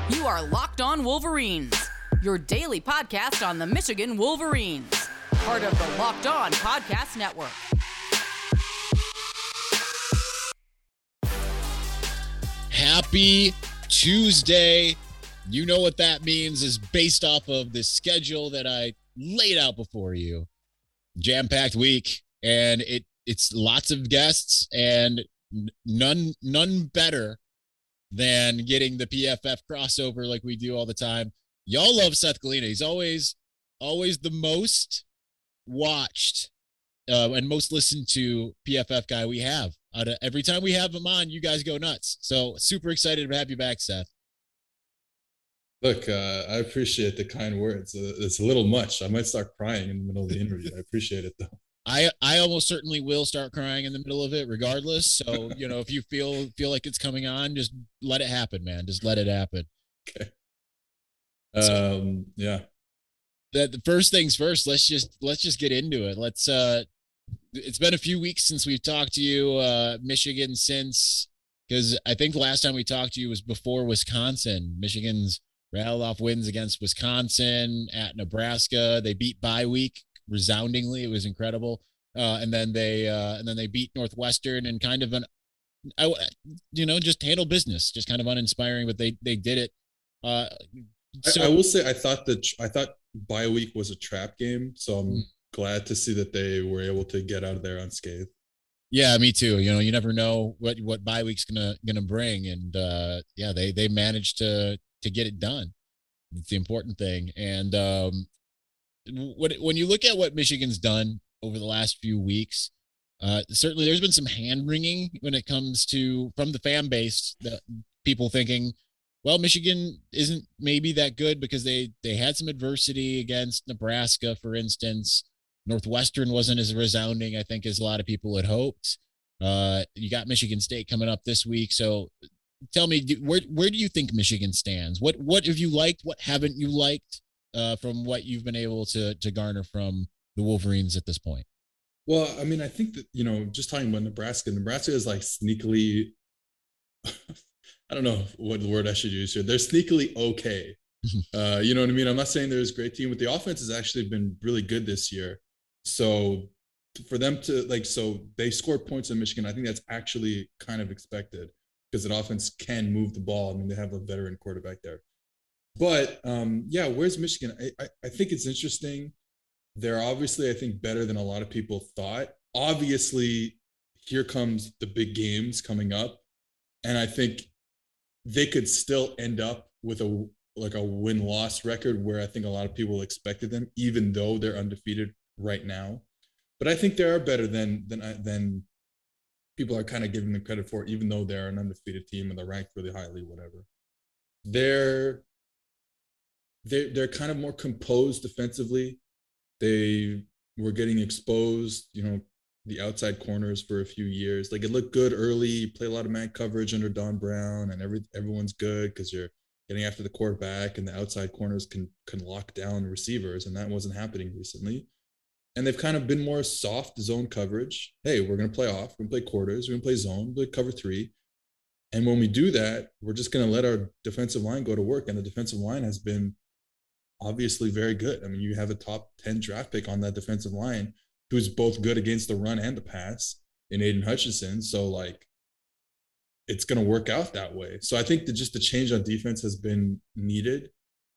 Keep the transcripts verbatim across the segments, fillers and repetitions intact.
You are Locked On Wolverines, your daily podcast on the Michigan Wolverines, part of the Locked On Podcast Network. Happy Tuesday. You know what that means is based off of the schedule that I laid out before you. Jam-packed week, and it it's lots of guests, and none none better than getting the P F F crossover like we do all the time. Y'all love Seth Galina. He's always, always the most watched uh, and most listened to P F F guy we have. Out of, every time we have him on, you guys go nuts. So super excited to have you back, Seth. Look, uh, I appreciate the kind words. Uh, it's a little much. I might start crying in the middle of the interview. I appreciate it, though. I, I almost certainly will start crying in the middle of it regardless. So, you know, if you feel feel like it's coming on, just let it happen, man. Just let it happen. Okay. Um, yeah. The, the first things first, let's just let's just get into it. Let's uh it's been a few weeks since we've talked to you, uh Michigan since because I think the last time we talked to you was before Wisconsin. Michigan's rattled off wins against Wisconsin, at Nebraska. They beat bye week resoundingly. It was incredible. Uh, and then they uh, and then they beat Northwestern and kind of an, I, you know, just handle business, just kind of uninspiring, but they they did it. Uh, so, I, I will say I thought that I thought bye week was a trap game, so I'm mm. glad to see that they were able to get out of there unscathed. Yeah, me too. You know, you never know what what bye week's gonna gonna bring, and uh, yeah, they they managed to to get it done. It's the important thing, and um. What, when you look at what Michigan's done over the last few weeks, uh, certainly there's been some hand-wringing when it comes to from the fan base, that people thinking, well, Michigan isn't maybe that good because they they had some adversity against Nebraska, for instance. Northwestern wasn't as resounding, I think, as a lot of people had hoped. Uh, you got Michigan State coming up this week, so tell me, where where do you think Michigan stands? What what have you liked? What haven't you liked? Uh, from what you've been able to to garner from the Wolverines at this point? Well, I mean, I think that, you know, just talking about Nebraska, Nebraska is like sneakily, I don't know what word I should use here. They're sneakily okay. uh, you know what I mean? I'm not saying they're a great team, but the offense has actually been really good this year. So for them to like, so they scored points in Michigan. I think that's actually kind of expected because an offense can move the ball. I mean, they have a veteran quarterback there. But, um, yeah, where's Michigan? I, I, I think it's interesting. They're obviously, I think, better than a lot of people thought. Obviously, here comes the big games coming up. And I think they could still end up with a like a win-loss record where I think a lot of people expected them, even though they're undefeated right now. But I think they are better than than than people are kind of giving them credit for, even though they're an undefeated team and they're ranked really highly, whatever. They're They're, they're kind of more composed defensively. They were getting exposed, you know, the outside corners for a few years. Like, it looked good early. You play a lot of man coverage under Don Brown, and every everyone's good because you're getting after the quarterback, and the outside corners can can lock down receivers, and that wasn't happening recently. And they've kind of been more soft zone coverage. Hey, we're going to play off. We're going to play quarters. We're going to play zone. We're going to cover three. And when we do that, we're just going to let our defensive line go to work, and the defensive line has been obviously very good. I mean, you have a top ten draft pick on that defensive line who's both good against the run and the pass in Aiden Hutchinson. So, like, it's going to work out that way. So I think that just the change on defense has been needed.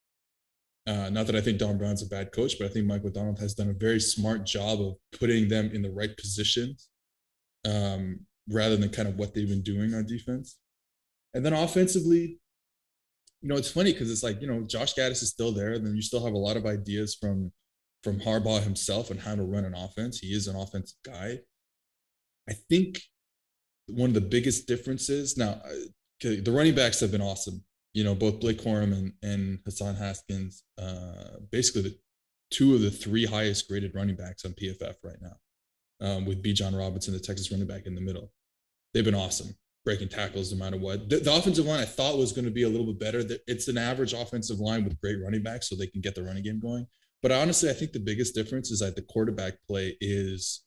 Uh, not that I think Don Brown's a bad coach, but I think Mike Macdonald has done a very smart job of putting them in the right positions um, rather than kind of what they've been doing on defense. And then offensively, you know, it's funny because it's like, you know, Josh Gaddis is still there. And then you still have a lot of ideas from, from Harbaugh himself on how to run an offense. He is an offensive guy. I think one of the biggest differences now, okay, the running backs have been awesome. You know, both Blake Corum and, and Hassan Haskins, uh, basically the two of the three highest graded running backs on P F F right now, um, with Bijan Robinson, the Texas running back, in the middle. They've been awesome, breaking tackles no matter what. The, the offensive line I thought was going to be a little bit better. It's an average offensive line with great running backs, so they can get the running game going. But honestly, I think the biggest difference is that the quarterback play is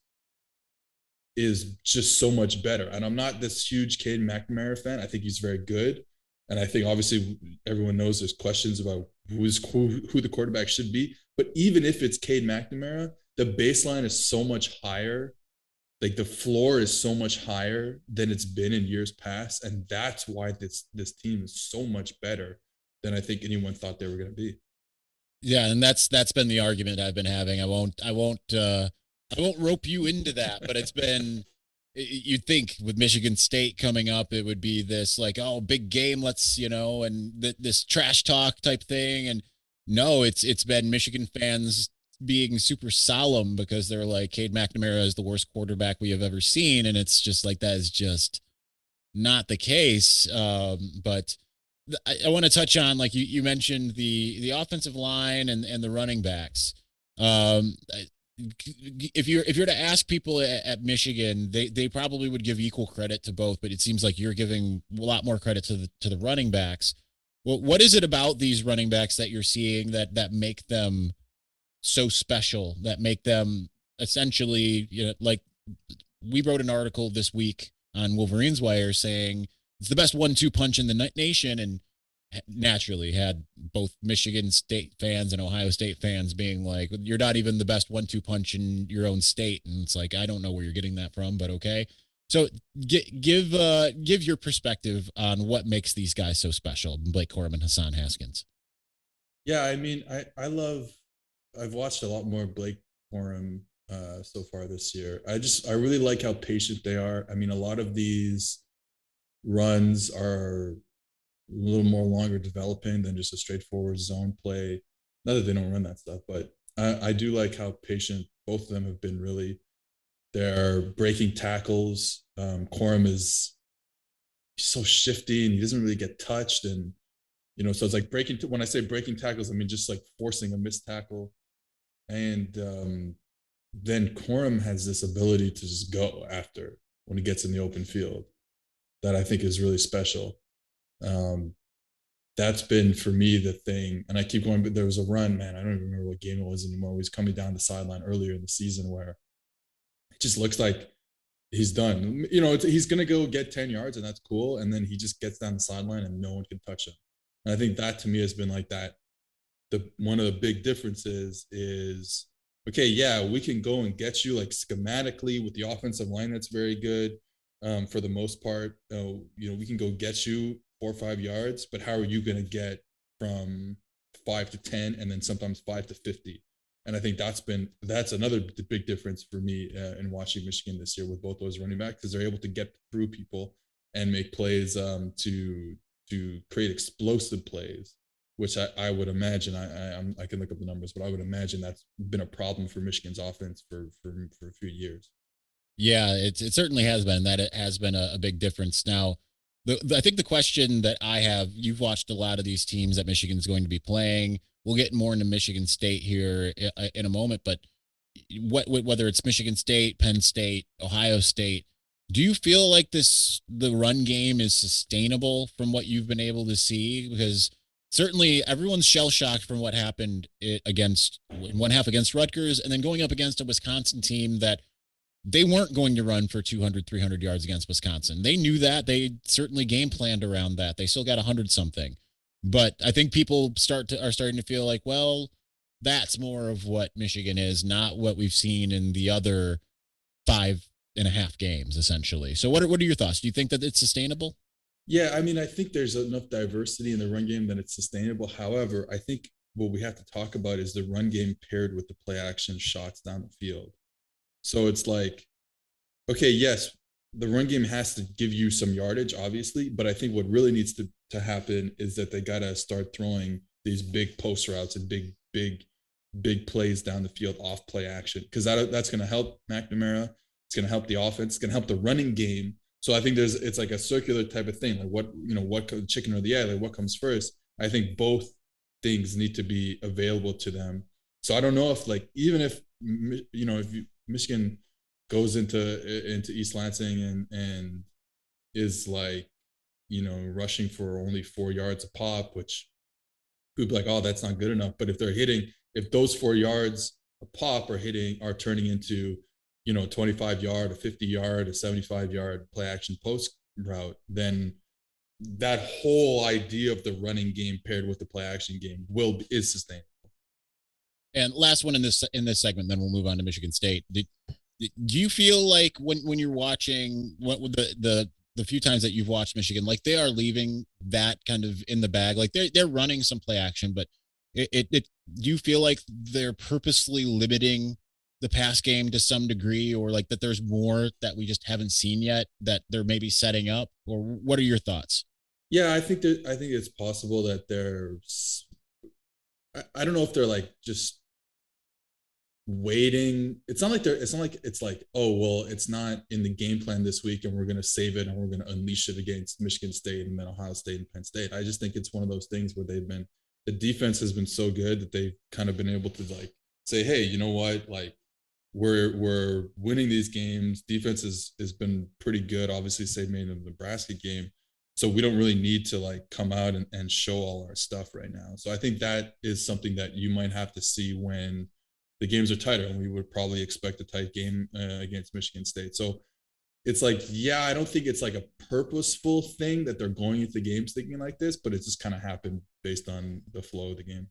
is just so much better. And I'm not this huge Cade McNamara fan. I think he's very good. And I think obviously everyone knows there's questions about who's who, who the quarterback should be. But even if it's Cade McNamara, the baseline is so much higher. Like the floor is so much higher than it's been in years past. And that's why this this team is so much better than I think anyone thought they were going to be. Yeah, and that's that's been the argument I've been having. I won't I won't uh I won't rope you into that, but it's been you'd think with Michigan State coming up, it would be this like, oh, big game, let's, you know, and th- this trash talk type thing. And no, it's it's been Michigan fans being super solemn because they're like, Cade McNamara is the worst quarterback we have ever seen. And it's just like, that is just not the case. Um, but I, I want to touch on, like you, you mentioned the, the offensive line and, and the running backs. Um, if you're, if you're to ask people at, at Michigan, they, they probably would give equal credit to both, but it seems like you're giving a lot more credit to the, to the running backs. Well, what is it about these running backs that you're seeing that, that make them so special, that make them essentially, you know, like we wrote an article this week on Wolverines Wire saying it's the best one two punch in the nation, and naturally had both Michigan State fans and Ohio State fans being like, you're not even the best one two punch in your own state. And it's like, I don't know where you're getting that from, but okay. So g- give uh, give your perspective on what makes these guys so special, Blake Corum and Hassan Haskins. Yeah, I mean, I, I love I've watched a lot more Blake Corum uh, so far this year. I just I really like how patient they are. I mean, a lot of these runs are a little more longer developing than just a straightforward zone play. Not that they don't run that stuff, but I, I do like how patient both of them have been. Really, they're breaking tackles. Um, Corum is so shifty and he doesn't really get touched, and you know, so it's like breaking. When I say breaking tackles, I mean just like forcing a missed tackle. And um, then Corum has this ability to just go after when he gets in the open field that I think is really special. Um, that's been for me the thing. And I keep going, but there was a run, man, I don't even remember what game it was anymore. He was coming down the sideline earlier in the season where it just looks like he's done. You know, it's, he's going to go get ten yards and that's cool. And then he just gets down the sideline and no one can touch him. And I think that to me has been like that. The one of the big differences is, okay, yeah, we can go and get you like schematically with the offensive line that's very good um, for the most part. Uh, you know, we can go get you four or five yards, but how are you going to get from five to ten and then sometimes five to fifty? And I think that's been that's another big difference for me uh, in watching Michigan this year with both those running backs, because they're able to get through people and make plays um, to to create explosive plays, which I, I would imagine, I, I I'm, I can look up the numbers, but I would imagine that's been a problem for Michigan's offense for for, for a few years. Yeah, it, it certainly has been. That it has been a, a big difference. Now, the, the, I think the question that I have, you've watched a lot of these teams that Michigan's going to be playing. We'll get more into Michigan State here in, in a moment, but what, whether it's Michigan State, Penn State, Ohio State, do you feel like this, the run game is sustainable from what you've been able to see? Because certainly everyone's shell shocked from what happened against in one half against Rutgers, and then going up against a Wisconsin team that they weren't going to run for two hundred, three hundred yards against Wisconsin. They knew that. They certainly game planned around that. They still got a hundred something, but I think people start to are starting to feel like, well, that's more of what Michigan is, not what we've seen in the other five and a half games, essentially. So what are, what are your thoughts? Do you think that it's sustainable? Yeah, I mean, I think there's enough diversity in the run game that it's sustainable. However, I think what we have to talk about is the run game paired with the play action shots down the field. So it's like, okay, yes, the run game has to give you some yardage, obviously, but I think what really needs to, to happen is that they got to start throwing these big post routes and big, big, big plays down the field off play action, because that, that's going to help McNamara. It's going to help the offense. It's going to help the running game. So I think there's, it's like a circular type of thing. Like what, you know, what chicken or the egg, like what comes first? I think both things need to be available to them. So I don't know if like, even if, you know, if you, Michigan goes into, into East Lansing and, and is like, you know, rushing for only four yards a pop, which could be like, oh, that's not good enough. But if they're hitting, if those four yards a pop are hitting, are turning into, you know, twenty-five yard, a fifty yard, a seventy-five yard play action post route, then that whole idea of the running game paired with the play action game will is sustainable. And last one in this in this segment, then we'll move on to Michigan State. Did, do you feel like when when you're watching what the the the few times that you've watched Michigan, like they are leaving that kind of in the bag, like they're they're running some play action, but it it, it do you feel like they're purposely limiting the pass game to some degree, or like that there's more that we just haven't seen yet that they're maybe setting up, or what are your thoughts? Yeah, I think that I think it's possible that they're I, I don't know if they're like just waiting. It's not like they're it's not like it's like, oh well, it's not in the game plan this week and we're gonna save it and we're gonna unleash it against Michigan State and then Ohio State and Penn State. I just think it's one of those things where they've been the defense has been so good that they've kind of been able to like say, hey, you know what, like we're we're winning these games. Defense has has been pretty good, obviously, save me in the Nebraska game. So we don't really need to like come out and, and show all our stuff right now. So I think that is something that you might have to see when the games are tighter, and we would probably expect a tight game uh, against Michigan State. So it's like, yeah, I don't think it's like a purposeful thing that they're going into games thinking like this, but it just kind of happened based on the flow of the game.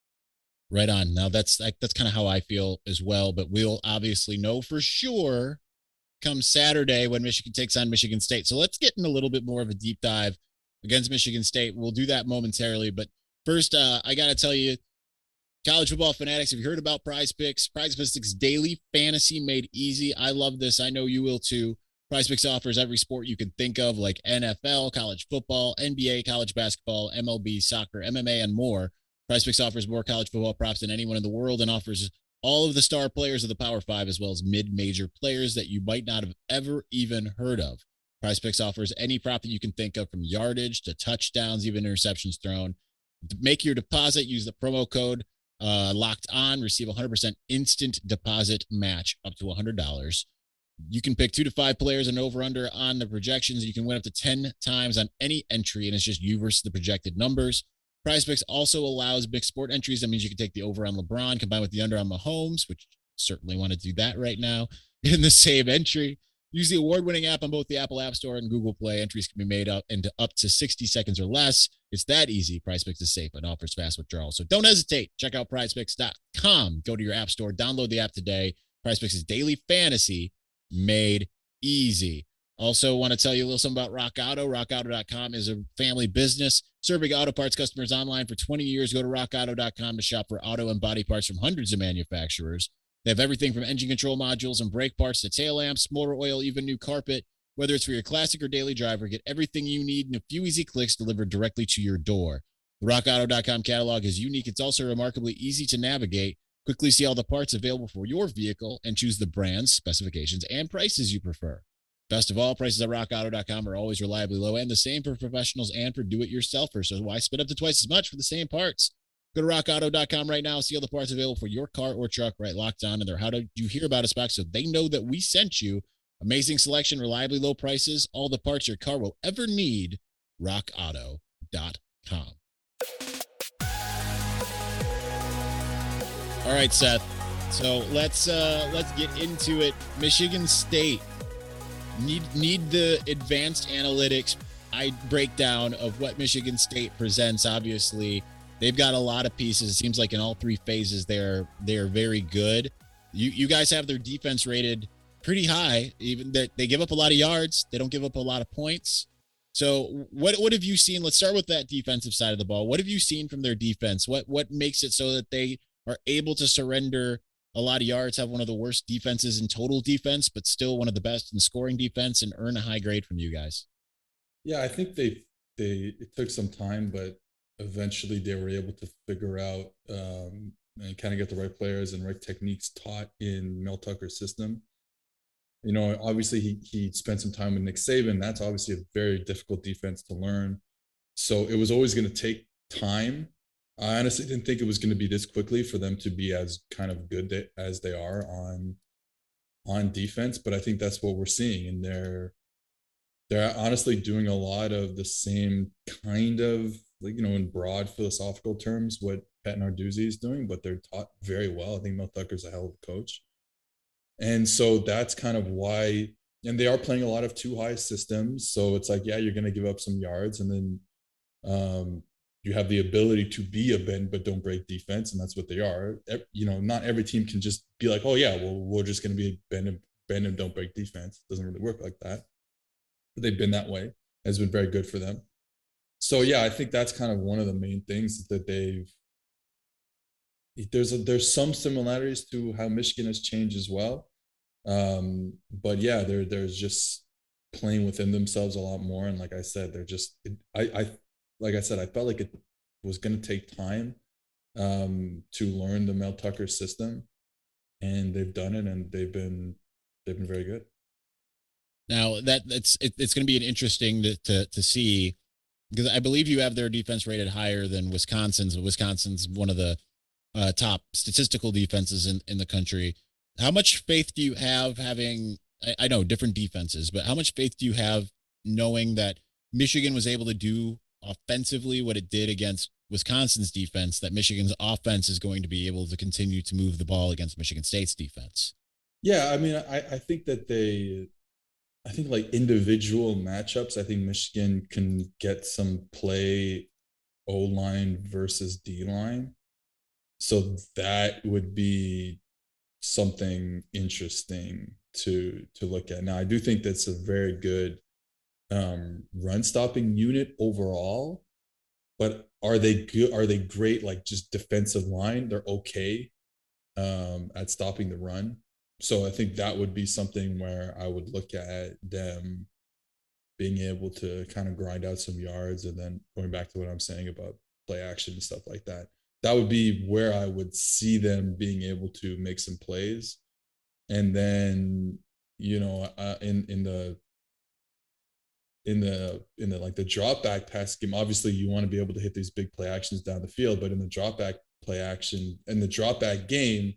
Right on. Now that's like, that's kind of how I feel as well, but we'll obviously know for sure come Saturday when Michigan takes on Michigan State. So let's get in a little bit more of a deep dive against Michigan State. We'll do that momentarily, but first, uh, I got to tell you, college football fanatics, have you heard about Prize Picks? Prize Picks daily fantasy made easy. I love this. I know you will too. Prize Picks offers every sport you can think of, like N F L, college football, N B A, college basketball, M L B, soccer, M M A, and more. Prize Picks offers more college football props than anyone in the world and offers all of the star players of the Power Five, as well as mid-major players that you might not have ever even heard of. Prize Picks offers any prop that you can think of, from yardage to touchdowns, even interceptions thrown. To make your deposit, use the promo code uh, Locked On, receive a one hundred percent instant deposit match up to one hundred dollars. You can pick two to five players and over-under on the projections. You can win up to ten times on any entry, and it's just you versus the projected numbers. Prize Picks also allows mixed sport entries. That means you can take the over on LeBron combined with the under on Mahomes, which certainly want to do that right now in the same entry. Use the award-winning app on both the Apple App Store and Google Play. Entries can be made up into up to sixty seconds or less. It's that easy. Prize Picks is safe and offers fast withdrawals. So don't hesitate. Check out prize picks dot com. Go to your app store. Download the app today. Prize Picks is daily fantasy made easy. Also want to tell you a little something about Rock Auto. rock auto dot com is a family business serving auto parts customers online for twenty years. Go to rock auto dot com to shop for auto and body parts from hundreds of manufacturers. They have everything from engine control modules and brake parts to tail lamps, motor oil, even new carpet. Whether it's for your classic or daily driver, get everything you need in a few easy clicks delivered directly to your door. The rock auto dot com catalog is unique. It's also remarkably easy to navigate. Quickly see all the parts available for your vehicle and choose the brands, specifications, and prices you prefer. Best of all, prices at rock auto dot com are always reliably low, and the same for professionals and for do-it-yourselfers. So why spend up to twice as much for the same parts? Go to rock auto dot com right now. See all the parts available for your car or truck, right? Locked On in their How Did You Hear About Us box, so they know that we sent you. Amazing selection, reliably low prices, all the parts your car will ever need. rock auto dot com. All right, Seth. So let's uh, let's get into it. Michigan State need need the advanced analytics I breakdown of what Michigan State presents. Obviously, they've got a lot of pieces. It seems like in all three phases, they're they're very good. You you guys have their defense rated pretty high. Even that they give up a lot of yards, they don't give up a lot of points. So what what have you seen? Let's start with that defensive side of the ball. What have you seen from their defense? What what makes it so that they are able to surrender a lot of yards, have one of the worst defenses in total defense, but still one of the best in scoring defense, and earn a high grade from you guys? Yeah, I think they they it took some time, but eventually they were able to figure out um, and kind of get the right players and right techniques taught in Mel Tucker's system. You know, obviously he he spent some time with Nick Saban. That's obviously a very difficult defense to learn. So it was always going to take time. I honestly didn't think it was going to be this quickly for them to be as kind of good as they are on on defense. But I think that's what we're seeing, and they're they're honestly doing a lot of the same kind of, like, you know, in broad philosophical terms, what Pat Narduzzi is doing, but they're taught very well. I think Mel Tucker's a hell of a coach. And so that's kind of why and they are playing a lot of two high systems. So it's like, yeah, you're going to give up some yards, and then um, you have the ability to be a bend but don't break defense, and that's what they are. You know, not every team can just be like, oh yeah, well we're just going to be bend and bend and don't break defense. It doesn't really work like that. But they've been that way. It's been very good for them. So yeah, I think that's kind of one of the main things that they've. There's a, there's some similarities to how Michigan has changed as well, um, but yeah, they're there's just playing within themselves a lot more. And like I said, they're just it, I I like I said, I felt like it was going to take time um, to learn the Mel Tucker system, and they've done it, and they've been they've been very good. Now that that's it, it's going to be an interesting to, to to see, because I believe you have their defense rated higher than Wisconsin's. Wisconsin's one of the uh, top statistical defenses in, in the country. How much faith do you have having, I, I know different defenses, but how much faith do you have knowing that Michigan was able to do offensively what it did against Wisconsin's defense, that Michigan's offense is going to be able to continue to move the ball against Michigan State's defense? Yeah, I mean, I, I think that they, I think like individual matchups, I think Michigan can get some play O-line versus D-line. So that would be something interesting to to look at. Now, I do think that's a very good um, run stopping unit overall, but are they good? Are they great? Like just defensive line, they're okay um, at stopping the run. So I think that would be something where I would look at them being able to kind of grind out some yards, and then going back to what I'm saying about play action and stuff like that. That would be where I would see them being able to make some plays. And then, you know, uh, in in the in the in the like the drop back pass game, obviously you want to be able to hit these big play actions down the field, but in the drop back play action in the drop back game,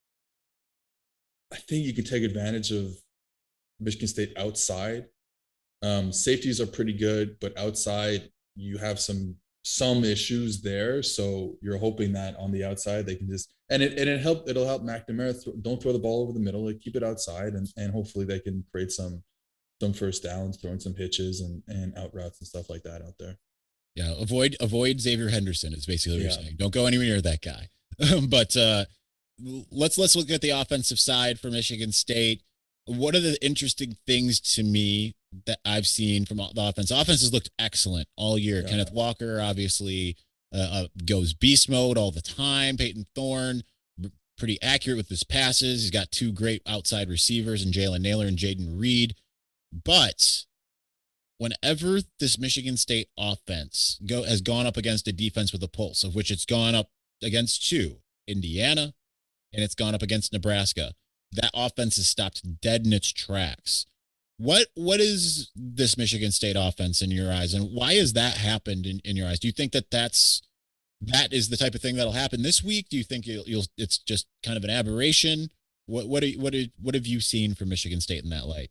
I think you can take advantage of Michigan State outside. Um, safeties are pretty good, but outside you have some some issues there. So you're hoping that on the outside they can just and it and it help it'll help McNamara. Th- don't throw the ball over the middle. Like keep it outside, and and hopefully they can create some some first downs, throwing some hitches and and out routes and stuff like that out there. Yeah, avoid avoid Xavier Henderson is basically what Yeah. you're saying. Don't go anywhere near that guy. but uh, let's let's look at the offensive side for Michigan State. What are the interesting things to me that I've seen from the offense? Offense has looked excellent all year. Yeah. Kenneth Walker obviously uh, uh, goes beast mode all the time. Peyton Thorne, pretty accurate with his passes. He's got two great outside receivers in Jalen Naylor and Jaden Reed. But whenever this Michigan State offense go has gone up against a defense with a pulse, of which it's gone up against two, Indiana, and it's gone up against Nebraska, that offense is stopped dead in its tracks. What what is this Michigan State offense in your eyes, and why has that happened in, in your eyes? Do you think that that's that is the type of thing that'll happen this week? Do you think you'll, you'll it's just kind of an aberration? What what are, what are, what have you seen from Michigan State in that light?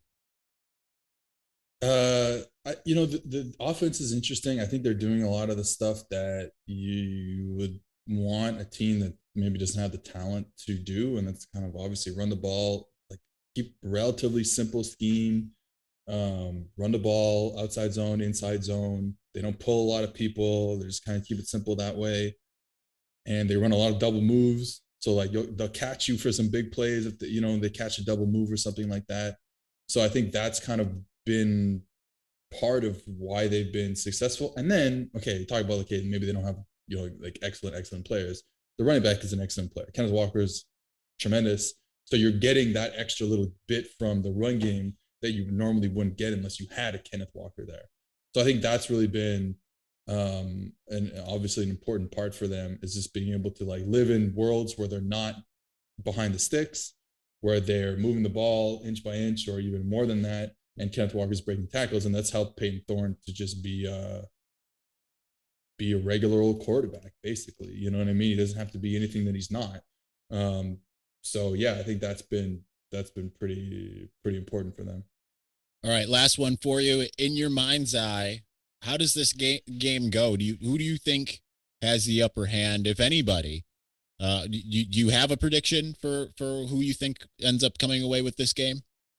Uh, I, you know, the, the offense is interesting. I think they're doing a lot of the stuff that you would want a team that maybe doesn't have the talent to do. And that's kind of obviously run the ball, like keep relatively simple scheme, um, run the ball outside zone, inside zone. They don't pull a lot of people. They just kind of keep it simple that way. And they run a lot of double moves. So like they'll catch you for some big plays if the, you know, they catch a double move or something like that. So I think that's kind of been part of why they've been successful. And then, okay, talk about okay, maybe they don't have, you know, like excellent, excellent players. The running back is an excellent player. Kenneth Walker is tremendous. So you're getting that extra little bit from the run game that you normally wouldn't get unless you had a Kenneth Walker there. So I think that's really been um and obviously an important part for them is just being able to like live in worlds where they're not behind the sticks, where they're moving the ball inch by inch or even more than that. And Kenneth Walker's breaking tackles, and that's helped Peyton Thorne to just be uh, be a regular old quarterback, basically. You know what I mean? He doesn't have to be anything that he's not. Um, so yeah, I think that's been that's been pretty pretty important for them. All right, last one for you. In your mind's eye, how does this game game go? Do you who do you think has the upper hand, if anybody? Uh, do you, do you have a prediction for for who you think ends up coming away with this game?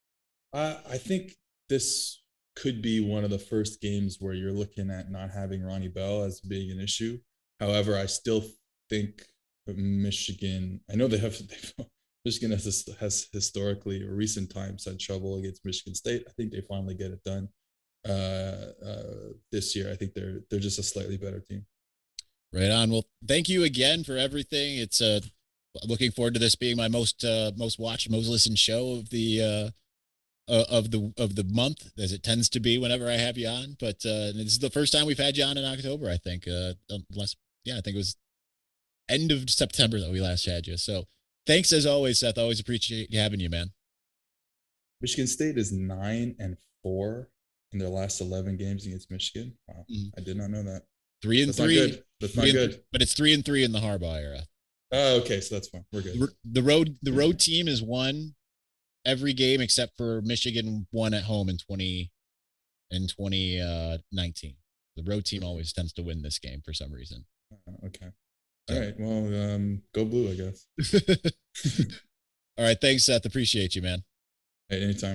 I, I think this could be one of the first games where you're looking at not having Ronnie Bell as being an issue. However, I still think Michigan, I know they have, they've, Michigan has, has historically or recent times had trouble against Michigan State. I think they finally get it done uh, uh, this year. I think they're they're just a slightly better team. Right on. Well, thank you again for everything. It's uh, looking forward to this being my most uh, most watched, most listened show of the uh, uh, of the of the month, as it tends to be whenever I have you on. But uh, this is the first time we've had you on in October, I think. Uh, unless, yeah, I think it was end of September that we last had you. So thanks as always, Seth. Always appreciate having you, man. Michigan State is nine and four in their last eleven games against Michigan. Wow, mm-hmm. I did not know that. Three and that's three. Not good. That's three not and, good. But it's three and three in the Harbaugh era. Oh, okay, so that's fine. We're good. The road, the road team has won every game except for Michigan won at home in twenty in twenty nineteen. The road team always tends to win this game for some reason. Uh, okay. All right. Well, um, go blue, I guess. All right. Thanks, Seth. Appreciate you, man. Hey, anytime.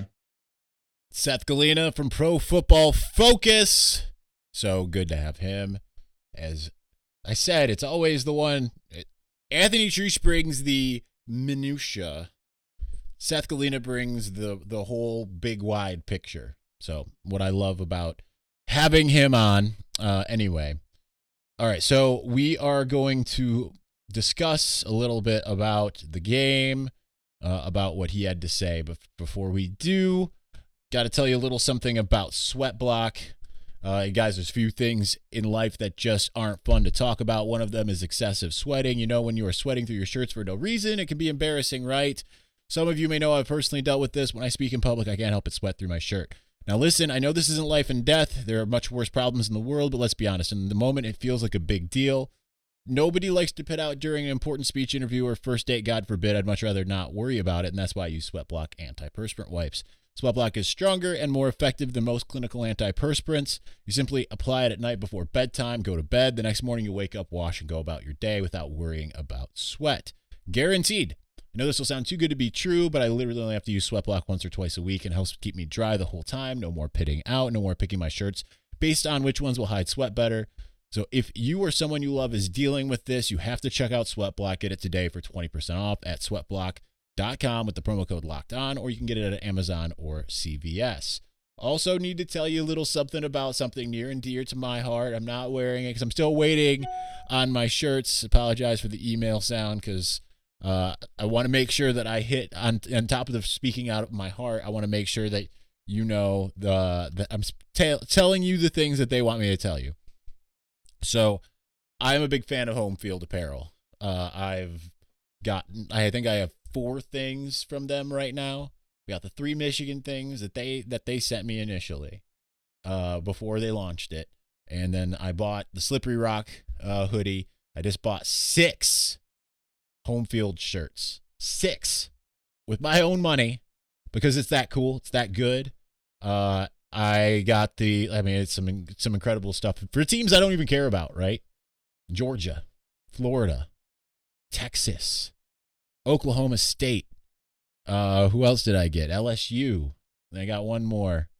Seth Galina from Pro Football Focus. So good to have him. As I said, it's always the one. Anthony Treach brings the minutia. Seth Galina brings the the whole big wide picture. So what I love about having him on. Uh, anyway. All right, so we are going to discuss a little bit about the game, uh, about what he had to say. But before we do, got to tell you a little something about Sweatblock. Uh, guys, there's a few things in life that just aren't fun to talk about. One of them is excessive sweating. You know, when you are sweating through your shirts for no reason, it can be embarrassing, right? Some of you may know I've personally dealt with this. When I speak in public, I can't help but sweat through my shirt. Now, listen, I know this isn't life and death. There are much worse problems in the world, but let's be honest. In the moment, it feels like a big deal. Nobody likes to put out during an important speech interview or first date, God forbid. I'd much rather not worry about it, and that's why I use Sweatblock antiperspirant wipes. Sweatblock is stronger and more effective than most clinical antiperspirants. You simply apply it at night before bedtime, go to bed. The next morning, you wake up, wash, and go about your day without worrying about sweat. Guaranteed. I know this will sound too good to be true, but I literally only have to use Sweatblock once or twice a week and helps keep me dry the whole time. No more pitting out, no more picking my shirts based on which ones will hide sweat better. So if you or someone you love is dealing with this, you have to check out Sweatblock. Get it today for twenty percent off at sweatblock dot com with the promo code Locked On, or you can get it at Amazon or C V S. Also need to tell you a little something about something near and dear to my heart. I'm not wearing it because I'm still waiting on my shirts. Apologize for the email sound because Uh, I want to make sure that I hit on on top of the speaking out of my heart. I want to make sure that you know the that I'm t- telling you the things that they want me to tell you. So, I'm a big fan of Home Field Apparel. Uh, I've gotten, I think I have four things from them right now. We got the three Michigan things that they that they sent me initially, uh, before they launched it, and then I bought the Slippery Rock uh, hoodie. I just bought six Home Field shirts, six, with my own money, because it's that cool, it's that good. Uh, I got the, I mean, it's some some incredible stuff for teams I don't even care about, right? Georgia, Florida, Texas, Oklahoma State. Uh, who else did I get? L S U. And I got one more.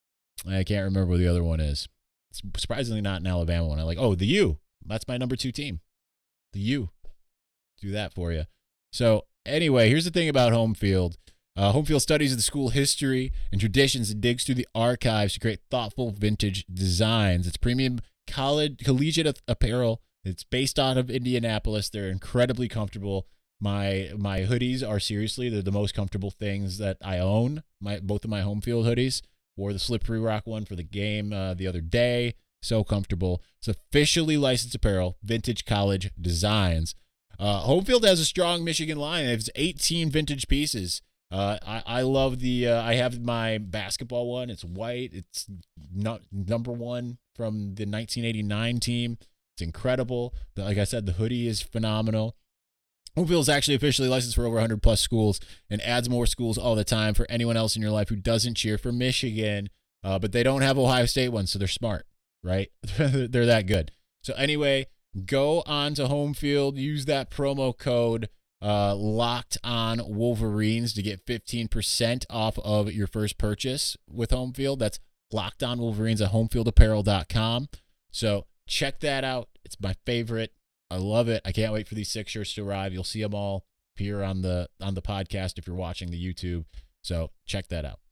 I can't remember what the other one is. It's surprisingly not an Alabama one. I like, oh, the U. That's my number two team. The U. Do that for you. So anyway, here's the thing about Home Field. Uh, Home Field studies the school history and traditions and digs through the archives to create thoughtful vintage designs. It's premium college collegiate apparel. It's based out of Indianapolis. They're incredibly comfortable. My my hoodies are seriously, they're the most comfortable things that I own. My both of my Home Field hoodies. Wore the Slippery Rock one for the game uh, the other day. So comfortable. It's officially licensed apparel, vintage college designs. Uh, Home Field has a strong Michigan line. It's eighteen vintage pieces. Uh, I, I love the, uh, I have my basketball one. It's white. It's not number one from the nineteen eighty-nine team. It's incredible. The, like I said, the hoodie is phenomenal. Home Field is actually officially licensed for over one hundred plus schools and adds more schools all the time for anyone else in your life who doesn't cheer for Michigan. Uh, but they don't have Ohio State ones, so they're smart, right? They're that good. So anyway, go on to Home Field, use that promo code uh, Locked On Wolverines to get fifteen percent off of your first purchase with Home Field. That's Locked On Wolverines at homefield apparel dot com. So check that out. It's my favorite. I love it. I can't wait for these six shirts to arrive. You'll see them all appear on the on the podcast if you're watching the YouTube. So check that out.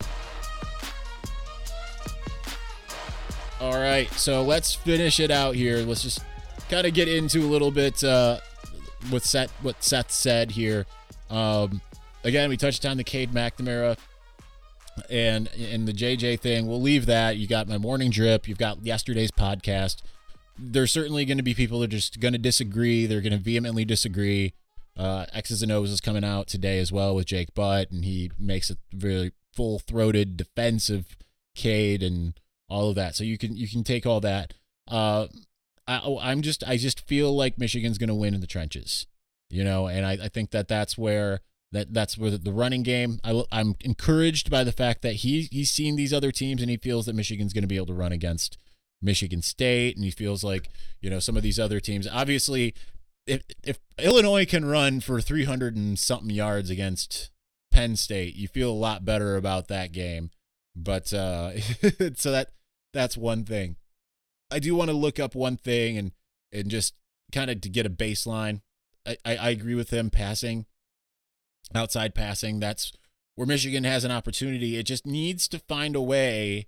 All right, so let's finish it out here. Let's just kind of get into a little bit uh, with Seth, what Seth said here. Um, again, we touched on the Cade McNamara and and the J J thing. We'll leave that. You got my morning drip. You've got yesterday's podcast. There's certainly going to be people that are just going to disagree. They're going to vehemently disagree. Uh, X's and O's is coming out today as well with Jake Butt, and he makes a very full-throated defense of Cade and all of that. So you can you can take all that. Uh, I, I'm just I just feel like Michigan's going to win in the trenches, you know, and I, I think that that's where that that's where the, the running game. I, I'm encouraged by the fact that he he's seen these other teams and he feels that Michigan's going to be able to run against Michigan State, and he feels like, you know, some of these other teams. Obviously, if if Illinois can run for three hundred and something yards against Penn State, you feel a lot better about that game. But uh, so that that's one thing. I do want to look up one thing and and just kind of to get a baseline. I, I, I agree with him passing, outside passing. That's where Michigan has an opportunity. It just needs to find a way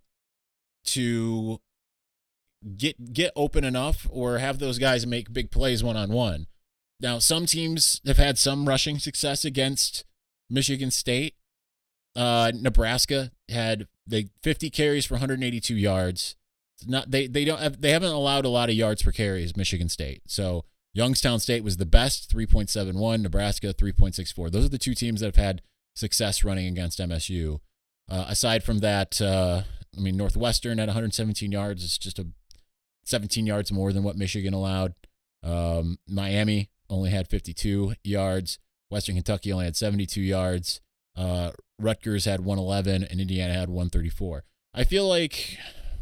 to get get open enough or have those guys make big plays one-on-one. Now, some teams have had some rushing success against Michigan State. Uh, Nebraska had they fifty carries for one hundred eighty-two yards. Not they they don't have, they haven't allowed a lot of yards per carry as Michigan State. So Youngstown State was the best, three point seven one. Nebraska, three point six four. Those are the two teams that have had success running against M S U. Uh, aside from that, uh, I mean, Northwestern at one hundred seventeen yards is just a seventeen yards more than what Michigan allowed. Um, Miami only had fifty-two yards. Western Kentucky only had seventy-two yards. Uh, Rutgers had one eleven, and Indiana had one thirty-four. I feel like,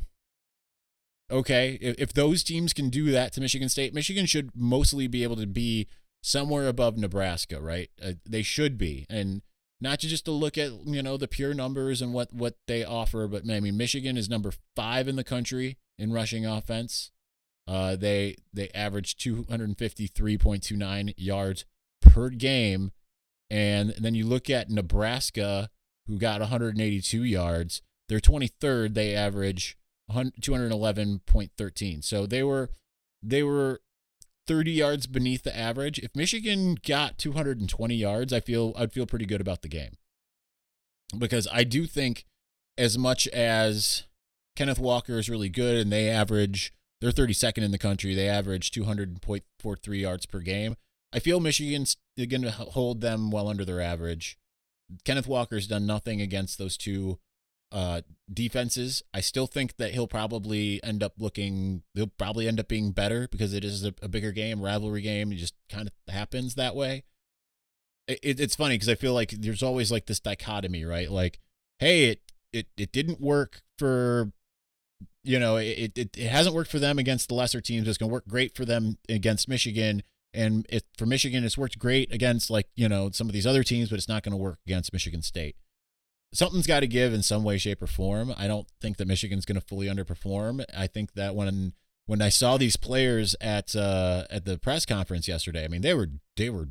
okay, if, if those teams can do that to Michigan State, Michigan should mostly be able to be somewhere above Nebraska, right? Uh, they should be. And not to just to look at, you know, the pure numbers and what, what they offer, but I mean, Michigan is number five in the country in rushing offense. Uh, they they average two hundred fifty-three point two nine yards per game. And then you look at Nebraska, who got one hundred eighty-two yards. They're twenty-third. They average two hundred eleven point one three. So they were they were thirty yards beneath the average. If Michigan got two hundred twenty yards, I feel I'd feel pretty good about the game. Because I do think, as much as Kenneth Walker is really good and they average, they're thirty-second in the country, they average two hundred point four three yards per game. I feel Michigan's going to hold them well under their average. Kenneth Walker's done nothing against those two uh, defenses. I still think that he'll probably end up looking, he'll probably end up being better because it is a, a bigger game, rivalry game. It just kind of happens that way. It, it's funny because I feel like there's always like this dichotomy, right? Like, hey, it it it didn't work for, you know, it it, it hasn't worked for them against the lesser teams. It's going to work great for them against Michigan. And it, for Michigan, it's worked great against, like, you know, some of these other teams, but it's not going to work against Michigan State. Something's got to give in some way, shape, or form. I don't think that Michigan's going to fully underperform. I think that when when I saw these players at uh, at the press conference yesterday, I mean, they were they were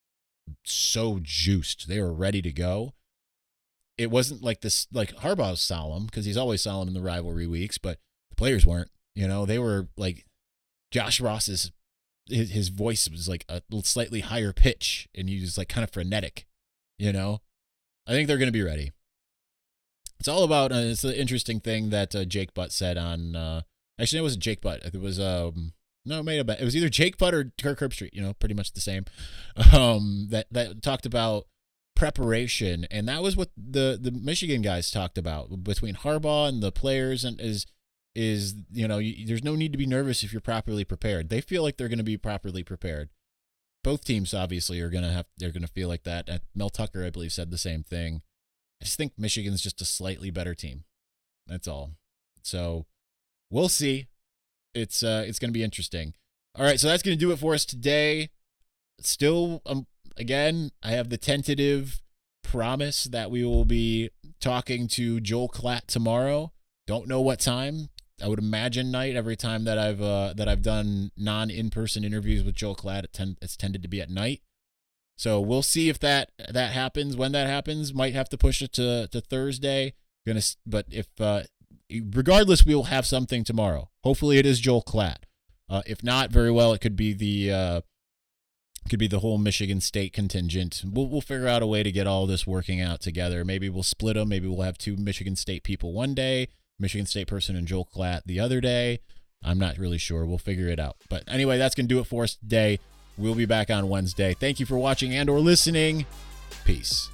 so juiced. They were ready to go. It wasn't like this, like Harbaugh's solemn because he's always solemn in the rivalry weeks, but the players weren't. You know, they were like Josh Ross's. His, his voice was like a slightly higher pitch, and he was like kind of frenetic, you know. I think they're going to be ready. It's all about. Uh, it's an interesting thing that uh, Jake Butt said on. Uh, actually, it wasn't Jake Butt. It was um. No, it made a bet. It was either Jake Butt or Kirk Herbstreit. You know, pretty much the same. Um, that that talked about preparation, and that was what the the Michigan guys talked about between Harbaugh and the players, and is. is, you know, you, there's no need to be nervous if you're properly prepared. They feel like they're going to be properly prepared. Both teams obviously are going to have, they're going to feel like that. Mel Tucker, I believe, said the same thing. I just think Michigan's just a slightly better team. That's all. So we'll see. It's, uh, it's going to be interesting. All right. So that's going to do it for us today. Still, um, again, I have the tentative promise that we will be talking to Joel Klatt tomorrow. Don't know what time. I would imagine night. Every time that I've uh, that I've done non in-person interviews with Joel Klatt, it tend, it's tended to be at night. So we'll see if that that happens. When that happens, might have to push it to to Thursday. Gonna, but if uh, regardless, we will have something tomorrow. Hopefully, it is Joel Klatt. Uh, if not, very well, it could be the uh, could be the whole Michigan State contingent. We'll we'll figure out a way to get all this working out together. Maybe we'll split them. Maybe we'll have two Michigan State people one day, Michigan State person and Joel Klatt the other day. I'm not really sure. We'll figure it out. But anyway, that's going to do it for us today. We'll be back on Wednesday. Thank you for watching and or listening. Peace.